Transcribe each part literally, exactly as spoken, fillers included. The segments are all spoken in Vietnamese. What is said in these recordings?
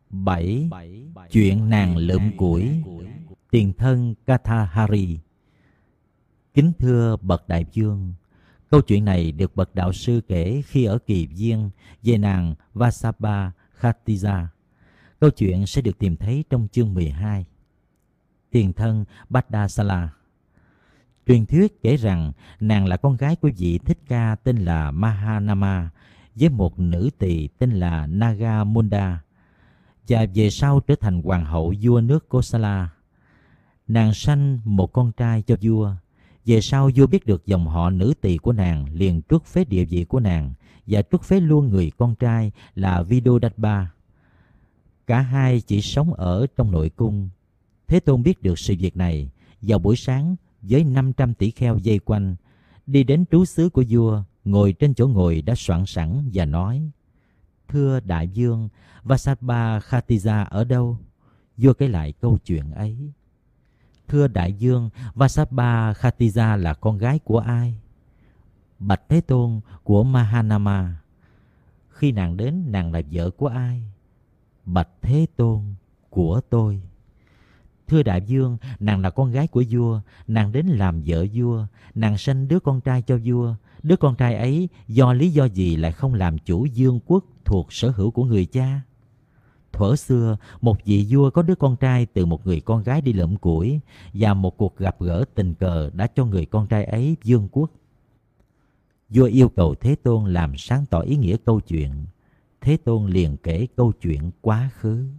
bảy. Chuyện nàng lượm củi. Tiền thân Kathahari. Kính thưa bậc đại vương, câu chuyện này được bậc đạo sư kể khi ở Kỳ Viên về nàng Vasapa Khatija. Câu chuyện sẽ được tìm thấy trong chương mười hai. Tiền thân Bhaddasala. Truyền thuyết kể rằng nàng là con gái của vị thích ca tên là Mahanama với một nữ tỳ tên là Nagamunda, và về sau trở thành hoàng hậu vua nước Kosala. Nàng sanh một con trai cho vua. Về sau vua biết được dòng họ nữ tỳ của nàng liền truất phế địa vị của nàng và truất phế luôn người con trai là Vidodadba. Cả hai chỉ sống ở trong nội cung. Thế Tôn biết được sự việc này. Vào buổi sáng, với năm trăm tỷ kheo vây quanh, đi đến trú xứ của vua, ngồi trên chỗ ngồi đã soạn sẵn và nói: Thưa đại vương, Vasapa Khatija ở đâu? Vua kể lại câu chuyện ấy. Thưa đại vương, Vasapa Khatija là con gái của ai? Bạch Thế Tôn, của Mahanama. Khi nàng đến, nàng là vợ của ai? Bạch Thế Tôn, của tôi. Thưa đại vương, nàng là con gái của vua, nàng đến làm vợ vua, nàng sanh đứa con trai cho vua. Đứa con trai ấy do lý do gì lại không làm chủ vương quốc thuộc sở hữu của người cha? Thuở xưa, một vị vua có đứa con trai từ một người con gái đi lượm củi, và một cuộc gặp gỡ tình cờ đã cho người con trai ấy vương quốc. Vua yêu cầu Thế Tôn làm sáng tỏ ý nghĩa câu chuyện. Thế Tôn liền kể câu chuyện quá khứ.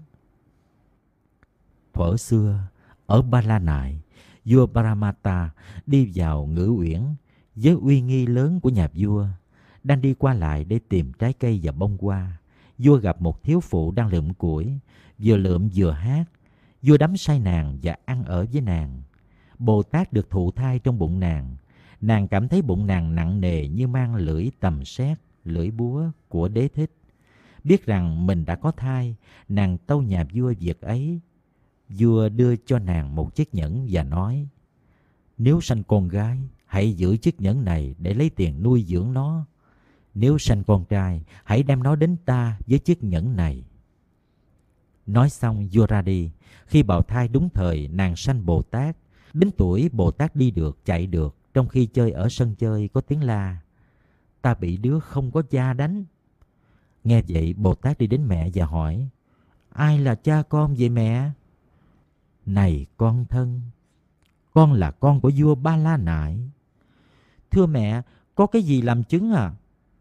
Thuở xưa, ở Ba La Nại, vua Paramata đi vào Ngự Uyển với uy nghi lớn của nhà vua, đang đi qua lại để tìm trái cây và bông hoa. Vua gặp một thiếu phụ đang lượm củi, vừa lượm vừa hát. Vua đắm say nàng và ăn ở với nàng. Bồ Tát được thụ thai trong bụng nàng. Nàng cảm thấy bụng nàng nặng nề như mang lưỡi tầm sét, lưỡi búa của Đế Thích. Biết rằng mình đã có thai, nàng tâu nhà vua việc ấy. Vua đưa cho nàng một chiếc nhẫn và nói: Nếu sanh con gái, hãy giữ chiếc nhẫn này để lấy tiền nuôi dưỡng nó. Nếu sanh con trai, hãy đem nó đến ta với chiếc nhẫn này. Nói xong vua ra đi. Khi bào thai đúng thời, nàng sanh Bồ Tát. Đến tuổi Bồ Tát đi được, chạy được. Trong khi chơi ở sân chơi có tiếng la: Ta bị đứa không có cha đánh. Nghe vậy Bồ Tát đi đến mẹ và hỏi: Ai là cha con vậy mẹ? Này con thân, con là con của vua Ba La Nại. Thưa mẹ, có cái gì làm chứng à?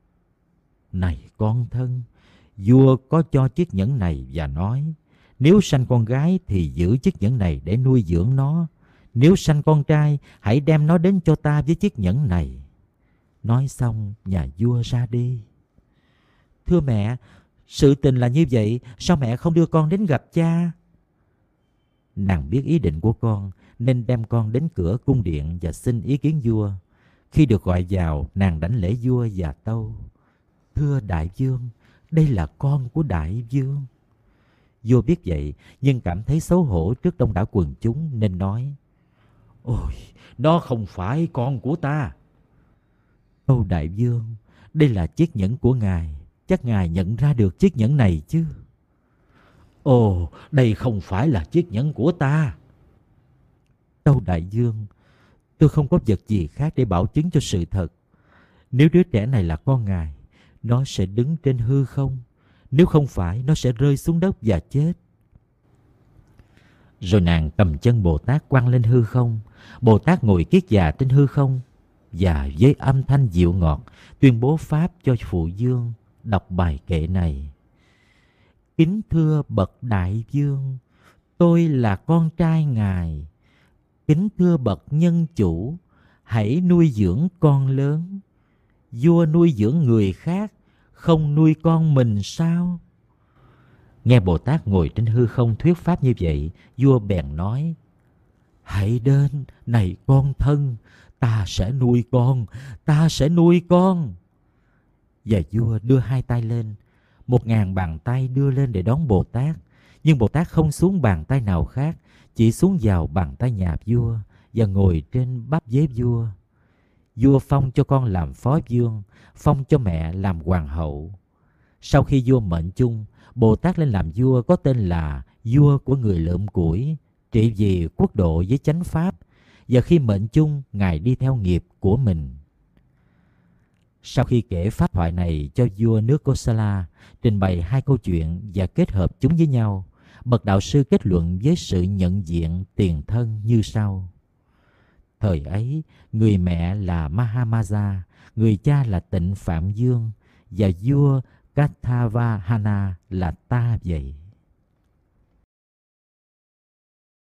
Này con thân, vua có cho chiếc nhẫn này và nói: Nếu sanh con gái thì giữ chiếc nhẫn này để nuôi dưỡng nó. Nếu sanh con trai, hãy đem nó đến cho ta với chiếc nhẫn này. Nói xong nhà vua ra đi. Thưa mẹ, sự tình là như vậy, sao mẹ không đưa con đến gặp cha? Nàng biết ý định của con nên đem con đến cửa cung điện và xin ý kiến vua. Khi được gọi vào, nàng đảnh lễ vua và tâu: Thưa đại vương, đây là con của đại vương. Vua biết vậy nhưng cảm thấy xấu hổ trước đông đảo quần chúng nên nói: Ôi, nó không phải con của ta. Tâu đại vương, đây là chiếc nhẫn của ngài, chắc ngài nhận ra được chiếc nhẫn này chứ? Ồ, đây không phải là chiếc nhẫn của ta. Tâu đại vương, tôi không có vật gì khác để bảo chứng cho sự thật. Nếu đứa trẻ này là con ngài, nó sẽ đứng trên hư không. Nếu không phải, nó sẽ rơi xuống đất và chết. Rồi nàng cầm chân Bồ Tát quăng lên hư không. Bồ Tát ngồi kiết già trên hư không và với âm thanh dịu ngọt tuyên bố pháp cho phụ vương đọc bài kệ này: Kính thưa bậc đại vương, tôi là con trai ngài. Kính thưa bậc nhân chủ, hãy nuôi dưỡng con lớn. Vua nuôi dưỡng người khác, không nuôi con mình sao? Nghe Bồ Tát ngồi trên hư không thuyết pháp như vậy, vua bèn nói: Hãy đến, này con thân, ta sẽ nuôi con, ta sẽ nuôi con. Và vua đưa hai tay lên. Một ngàn bàn tay đưa lên để đón Bồ Tát. Nhưng Bồ Tát không xuống bàn tay nào khác, chỉ xuống vào bàn tay nhà vua và ngồi trên bắp dế vua. Vua phong cho con làm phó vương, phong cho mẹ làm hoàng hậu. Sau khi vua mệnh chung, Bồ Tát lên làm vua có tên là vua của người lượm củi, trị vì quốc độ với chánh pháp, và khi mệnh chung, Ngài đi theo nghiệp của mình. Sau khi kể pháp thoại này cho vua nước Kosala, trình bày hai câu chuyện và kết hợp chúng với nhau, bậc đạo sư kết luận với sự nhận diện tiền thân như sau. Thời ấy, người mẹ là Mahamaja, người cha là Tịnh Phạm Dương, và vua Kathavahana là ta vậy.